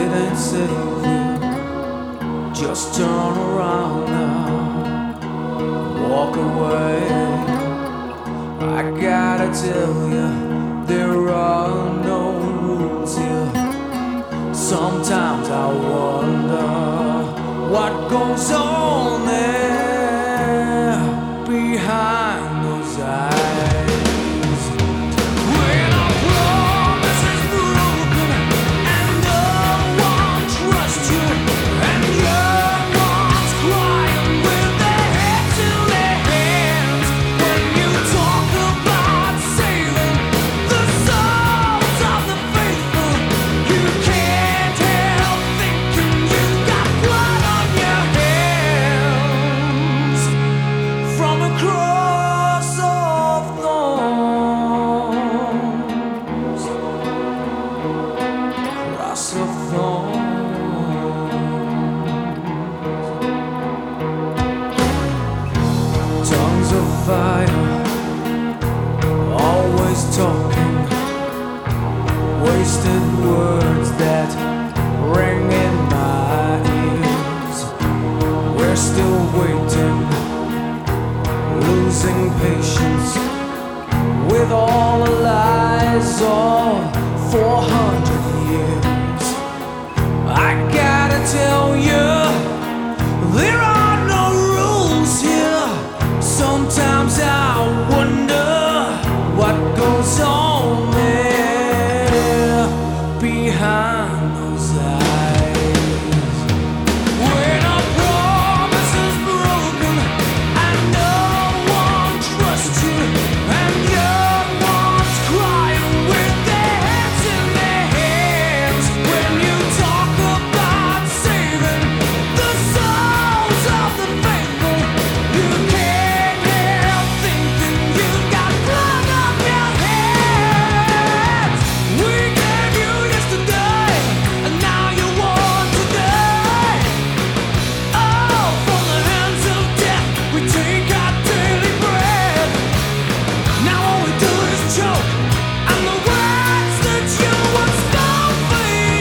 it ain't save you. Just turn around now, walk away. I gotta tell you, there are no rules here. Sometimes I wonder what goes on there behind those eyes. When a promise is broken and no one trusts you, and young ones crying with their heads in their hands, when you talk about saving the souls of the faithful, you can't help thinking you've got blood on your hands from a cross of thorns. Cross of thorns. Tongues of fire, always talking, wasted words that ring in my ears. We're still waiting, losing patience with all the lies of 400 years. I gotta tell you, there are no rules here. Sometimes I wonder what goes on there behind those eyes. When a promise is broken and no one trusts you, and young ones crying with their heads in their hands, when you talk about saving the souls of the faithful, you can't help thinking you've got blood on your hands. We gave you yesterday, and now you want today. Oh, from the hands of death we take our daily bread. Now all we do is choke, and the words that you once spoke fade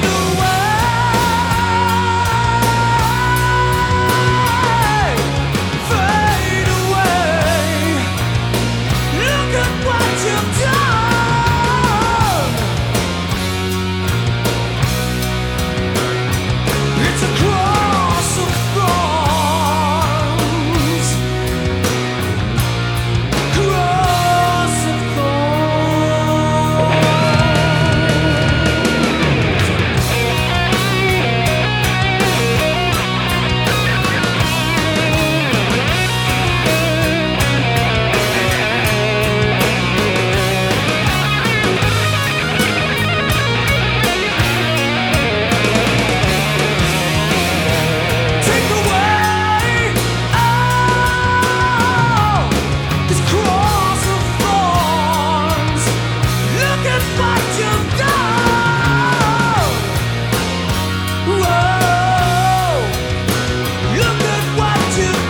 away. Look at what you've done. It's a cross of thorns. Cross of thorns. Take away all this cross of thorns. Look at what you've done. Whoa, look at what you've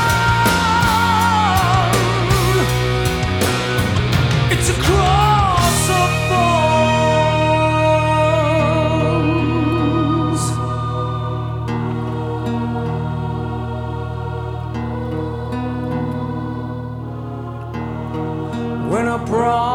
done. It's a cross of thorns. When a